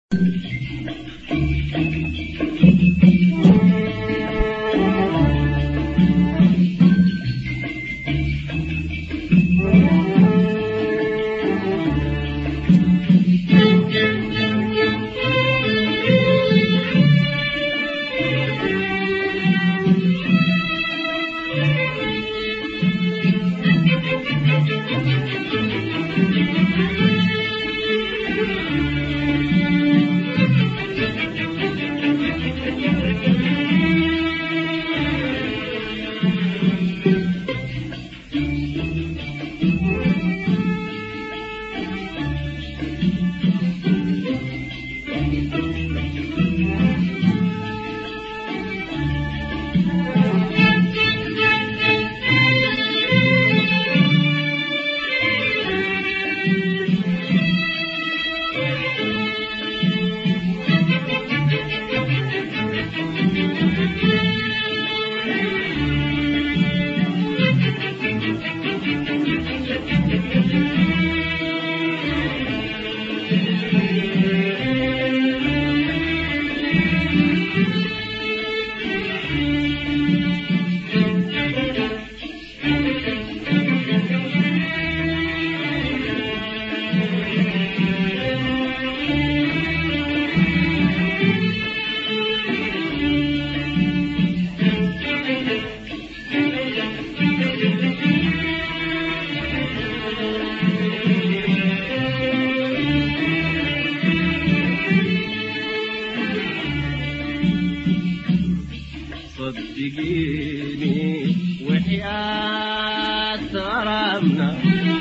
صدقيني وحياة ربنا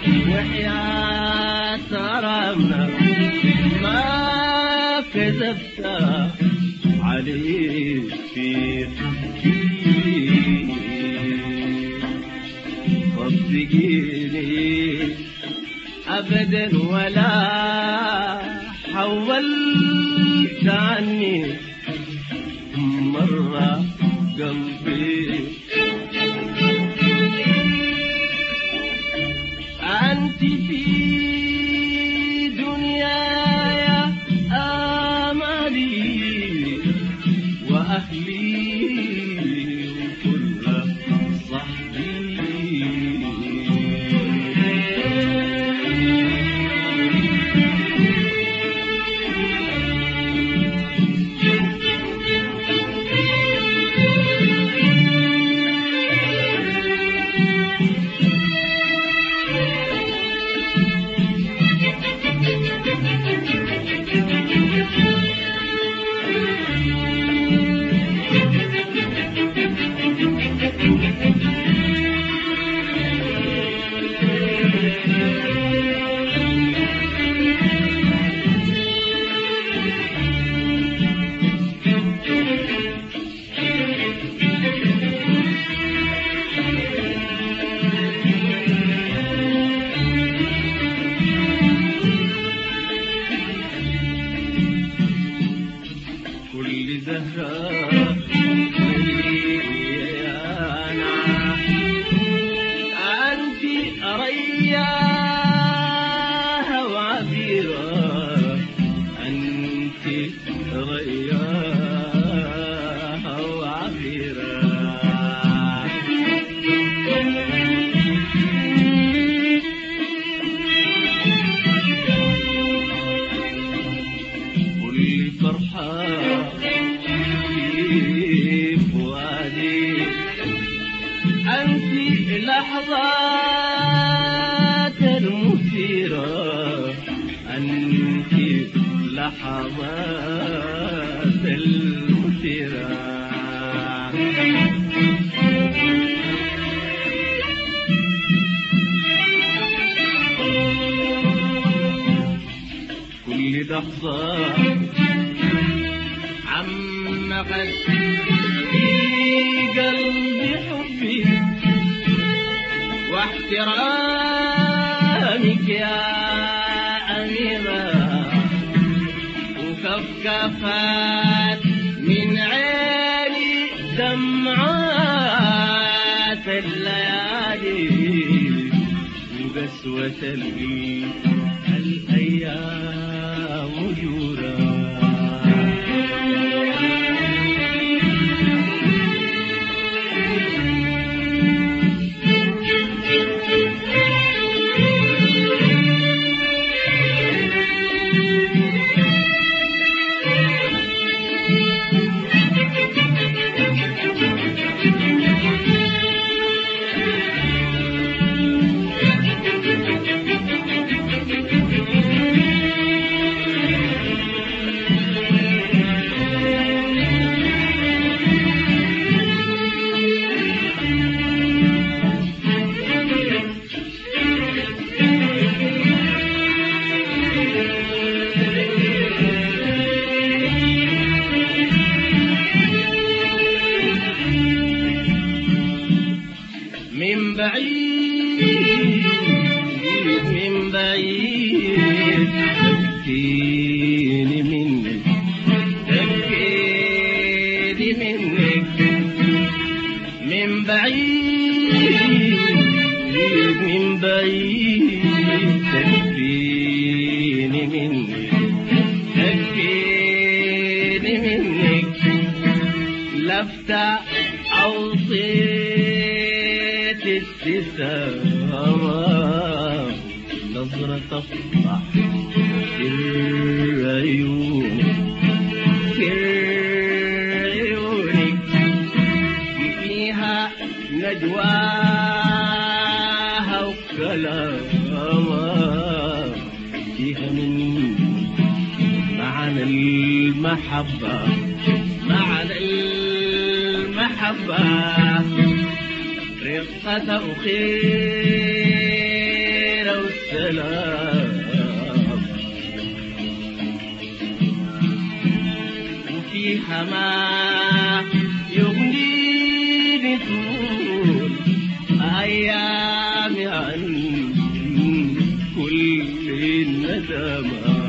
وحياة ربنا ما كذبت عليك فيه. صدقيني أبدا ولا حولت عني مرة قلبي. أنت في دنياي آمالي وأهلي وكل صحبي. كل زهرة مليانة أنت رياها وعبيرة. أنت رياها وعبيرة. كل فرحة أنت لحظات المثيرة. أنت لحظات المثيرة. كل لحظة عمقت في قلبي حبي واحترامك يا أميرة. وكفكفات من عيني دمعات الليالي وقسوة الأيام جورا. تكفيني منك تكفيني منك لفتة أو صيت الابتسامة نظرة تفرح سر عيونك فيها نجواها وكلامها فيها من معنى المحبة معنى المحبة رقة وخير والسلام وفيها ما يغنيني طول أيامي عن كل الندامات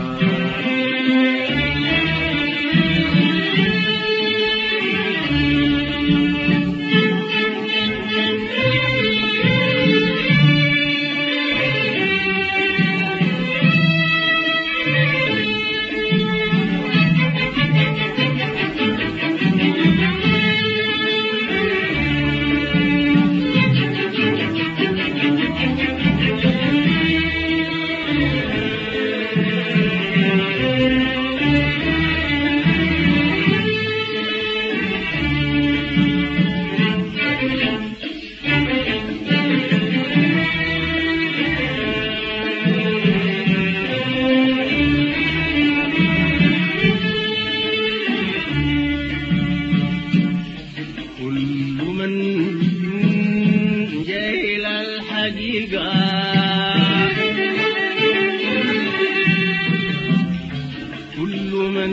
كل من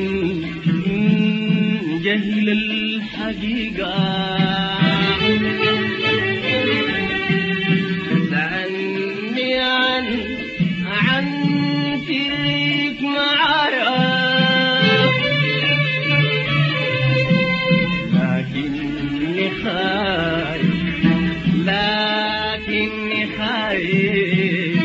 جهل الحقيقة سألني عن تلك معايا لكني خايف لكني خايف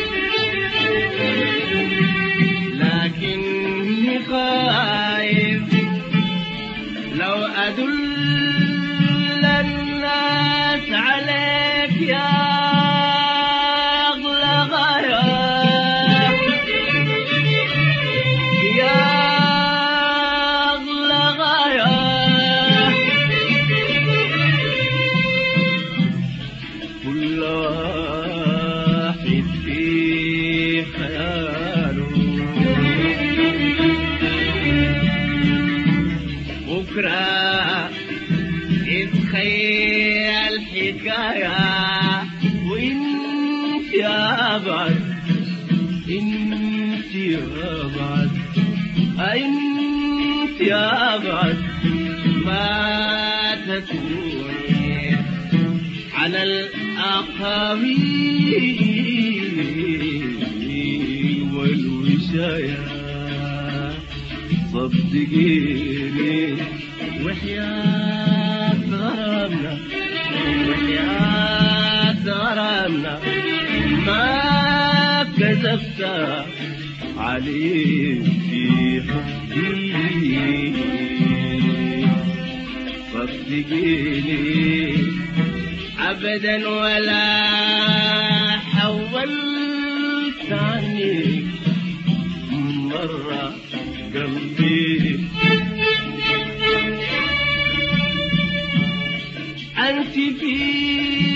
لكني خايف لو أدل الناس عليك يا أغلى غاية يا أغلى غاية كل واحد في خياله بكرة اتخيل حكاية وانت يا بعد انت يا بعد انت يا بعد ما تكوني على الأقاويل والوشاية صدقيني وحياة غرامنا وحياة غرامنا ما كذبت عليك في حبي صدقيني أبدا ولا حولت عنك مرة قلبي أنت في